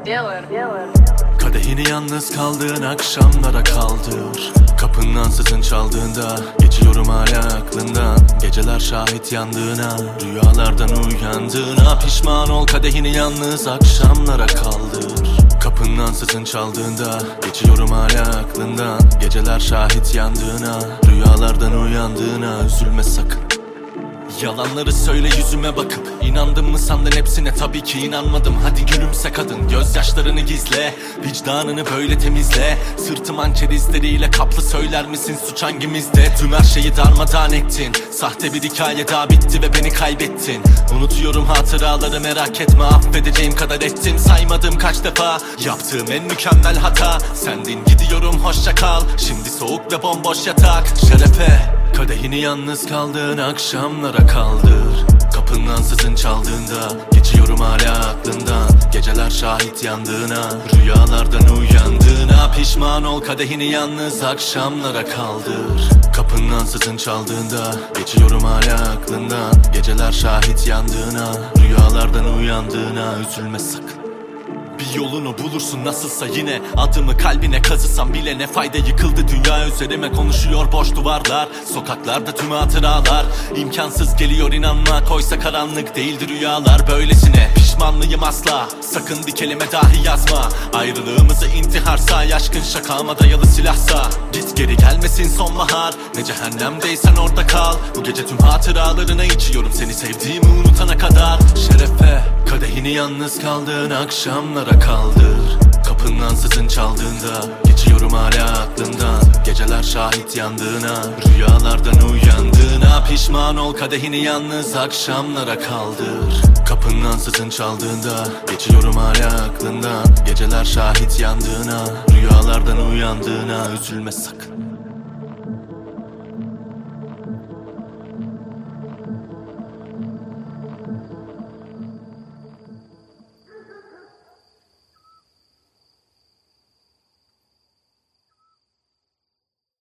Kadehini yalnız kaldığın akşamlara kaldır. Kapının ansızın çaldığında geçiyorum hala aklından. Geceler şahit yandığına, rüyalardan uyandığına. Pişman ol, kadehini yalnız akşamlara kaldır. Kapının ansızın çaldığında geçiyorum hala aklından. Geceler şahit yandığına, rüyalardan uyandığına. Üzülme sakın. Yalanları söyle yüzüme bakıp, İnandın mı sandın hepsine? Tabii ki inanmadım. Hadi gülümse kadın, gözyaşlarını gizle. Vicdanını böyle temizle. Sırtım hançer izleriyle kaplı, söyler misin suç hangimizde? Tüm her şeyi darmadağın ettin. Sahte bir hikaye daha bitti ve beni kaybettin. Unutuyorum hatıraları, merak etme, affedeceğim kadar ettim. Saymadım kaç defa yaptığım en mükemmel hata. Sendin, gidiyorum hoşça kal. Şimdi soğuk ve bomboş yatak. Şerefe, kadehini yalnız kaldığın akşamlara kaldır. Kapının ansızın çaldığında geçiyorum hala aklından. Geceler şahit yandığına, rüyalardan uyandığına. Pişman ol, kadehini yalnız akşamlara kaldır. Kapının ansızın çaldığında geçiyorum hala aklından. Geceler şahit yandığına, rüyalardan uyandığına. Üzülme sakın. Bir yolunu bulursun nasılsa yine. Adımı kalbine kazısam bile ne fayda, yıkıldı dünya üzerime. Konuşuyor boş duvarlar, sokaklarda tüm hatıralar. İmkansız geliyor inanmak, oysa karanlık değildir rüyalar. Böylesine pişmanlıyım asla, sakın bir kelime dahi yazma. Ayrılığımızı intiharsa, aşkın şakama dayalı silahsa. Git geri gelmesin sonbahar, ne cehennemdeysen orada kal. Bu gece tüm hatıralarına içiyorum, seni sevdiğimi unutana kadar. Şerefe, kadehini yalnız kaldığın akşamlara kaldır. Kapının ansızın çaldığında geçiyorum hala aklından. Geceler şahit yandığına, rüyalardan uyandığına. Pişman ol, kadehini yalnız akşamlara kaldır. Kapının ansızın çaldığında geçiyorum hala aklından. Geceler şahit yandığına, rüyalardan uyandığına. Üzülme sakın.